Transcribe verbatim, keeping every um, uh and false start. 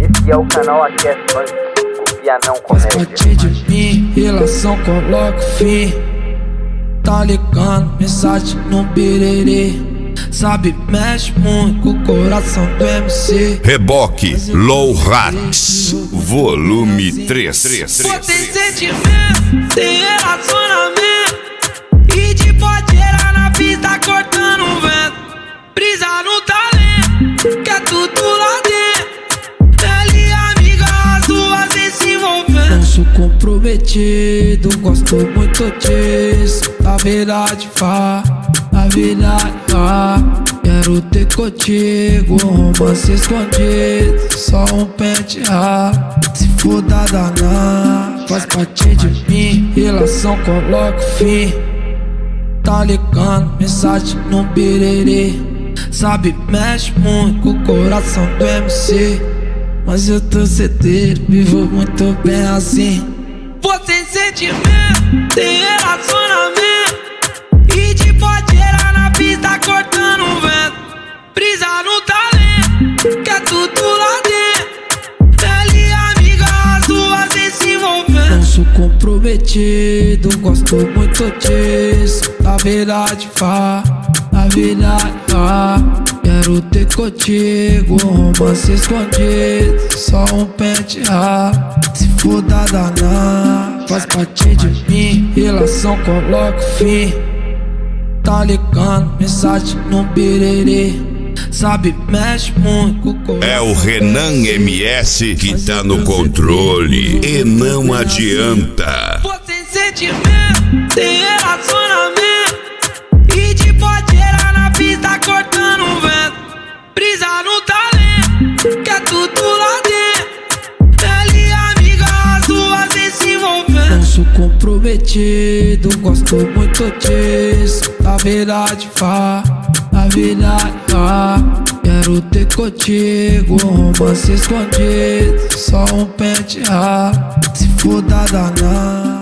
aqui é o canal Aquece, copia não comédia. Faz parte de mim, relação coloca fim. Tá ligando, mensagem no birerê. Sabe, mexe muito com o coração do M C. Reboque Low Rats, volume três. Pô, tem sentimento, tem relacionamento, e de podeira na pista cortando o vento. Brisa no talento, que é tudo lá dentro. Ela e amiga, as duas em se envolvendo. Não sou comprometido, gosto muito disso. Na verdade, vá, na verdade, vá. Quero ter contigo um romance escondido, só um pente rápido. Se for da danar, faz parte de mim, relação coloca fim. Tá ligando, mensagem no birerê. Sabe, mexe muito com o coração do M C. Mas eu tô certeiro, vivo muito bem assim. Pô, tem sentimento, tem relacionamento, e de podeira na pista cortando o vento. Brisa no talento, que é tudo lá dentro. Ela e amiga, as duas em se envolvendo. Não sou comprometido, gosto muito disso. Na verdade, vá, na verdade, vá. Quero ter contigo um romance escondido, só um pente rápido. Se for da danar, faz parte de mim, relação coloca fim. Tá ligando, mensagem no birerê. Sabe, mexe muito com o coração. É o Renan M S que tá no controle e não adianta. Pô, tem sentimento, tem relacionamento, e de podeira na pista cortando o vento. Brisa no talento, que é tudo lá dentro. Ela e amiga, as duas em se envolvendo. Não sou comprometido, gosto muito disso. Na verdade, vá, na verdade, vá. Quero ter contigo um romance escondido, só um pente rápido. Se for da danar.